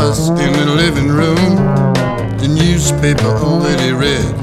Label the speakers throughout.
Speaker 1: us in the living room, the newspaper already read.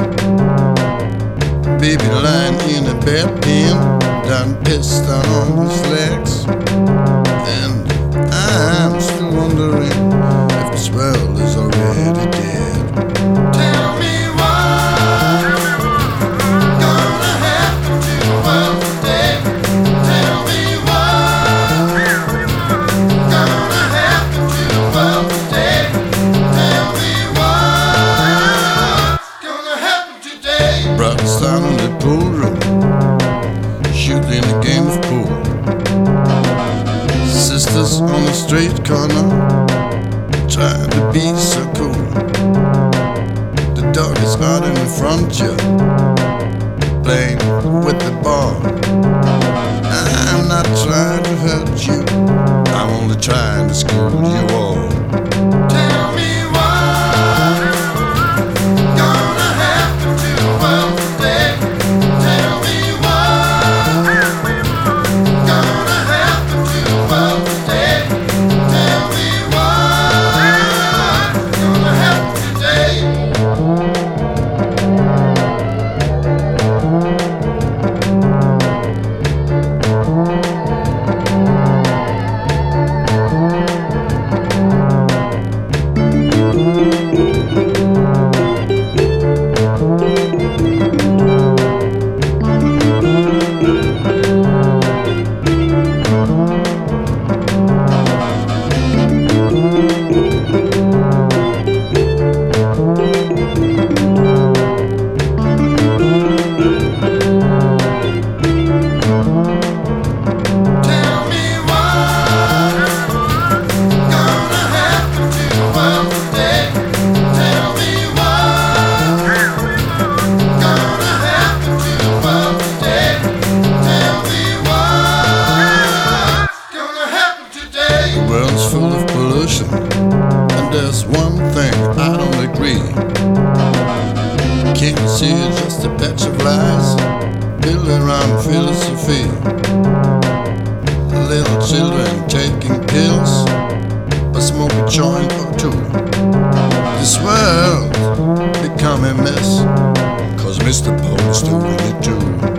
Speaker 1: Baby lying in a bedpan, done pissed on his legs. And I'm still wondering if this world is already dead. Tell me what's gonna happen to the world today. Tell me what's gonna happen to the world today. Tell me what's gonna happen today. Brothers down in the pool room, shooting a game of pool. Sisters on the street corner, trying to be so cool. The dog is out in the front yard, playing with the ball. I'm not trying to hurt you, I'm only trying to school you all. Tell me what's gonna happen to the world today. Tell me what's gonna happen to the world today. Tell me what's gonna happen today. The world's full of pollution, and there's one thing I don't agree. Can't you see it's just a patch of lies built around philosophy? Little children taking pills, but smoke a joint or two. This world become a mess, 'cause Mr. Poe's doing it too.